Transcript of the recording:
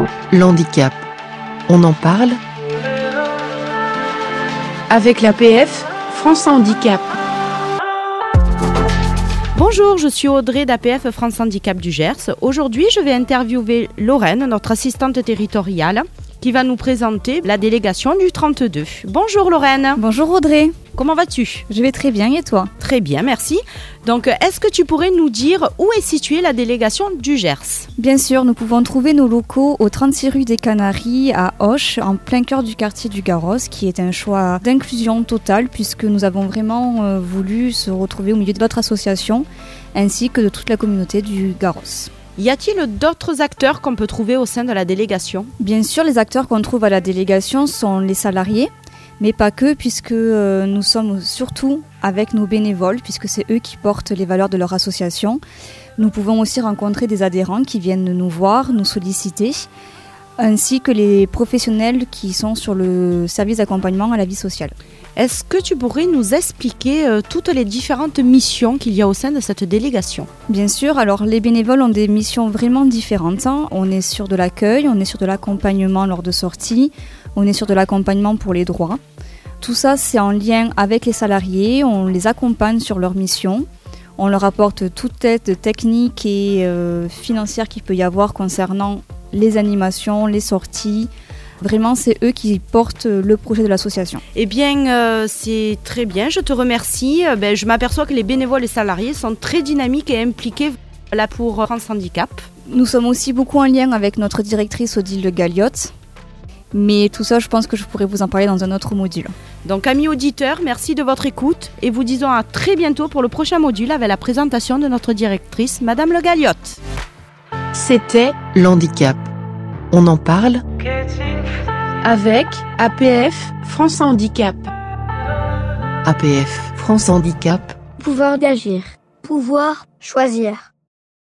L'handicap, on en parle ? Avec l'APF, France Handicap. Bonjour, je suis Audrey d'APF France Handicap du Gers. Aujourd'hui, je vais interviewer Lorraine, notre assistante territoriale, qui va nous présenter la délégation du 32. Bonjour Lorraine. Bonjour Audrey. Comment vas-tu ? Je vais très bien et toi ? Très bien, merci. Donc, est-ce que tu pourrais nous dire où est située la délégation du Gers ? Bien sûr, nous pouvons trouver nos locaux au 36 rue des Canaries à Auch, en plein cœur du quartier du Garros, qui est un choix d'inclusion totale puisque nous avons vraiment voulu se retrouver au milieu de votre association ainsi que de toute la communauté du Garros. Y a-t-il d'autres acteurs qu'on peut trouver au sein de la délégation ? Bien sûr, les acteurs qu'on trouve à la délégation sont les salariés, mais pas que, puisque nous sommes surtout avec nos bénévoles, puisque c'est eux qui portent les valeurs de leur association. Nous pouvons aussi rencontrer des adhérents qui viennent nous voir, nous solliciter, ainsi que les professionnels qui sont sur le service d'accompagnement à la vie sociale. Est-ce que tu pourrais nous expliquer toutes les différentes missions qu'il y a au sein de cette délégation ? Bien sûr, alors les bénévoles ont des missions vraiment différentes. On est sur de l'accueil, on est sur de l'accompagnement lors de sorties, on est sur de l'accompagnement pour les droits. Tout ça, c'est en lien avec les salariés, on les accompagne sur leur mission. On leur apporte toute aide technique et financière qu'il peut y avoir concernant les animations, les sorties. Vraiment, c'est eux qui portent le projet de l'association. Eh bien, c'est très bien, je te remercie. Je m'aperçois que les bénévoles et salariés sont très dynamiques et impliqués là pour France Handicap. Nous sommes aussi beaucoup en lien avec notre directrice Odile Galliotte. Mais tout ça, je pense que je pourrais vous en parler dans un autre module. Donc, amis auditeurs, merci de votre écoute et vous disons à très bientôt pour le prochain module avec la présentation de notre directrice, Madame Le Galliotte. C'était L'handicap, on en parle ? avec APF France Handicap. APF France Handicap. Pouvoir d'agir. Pouvoir choisir.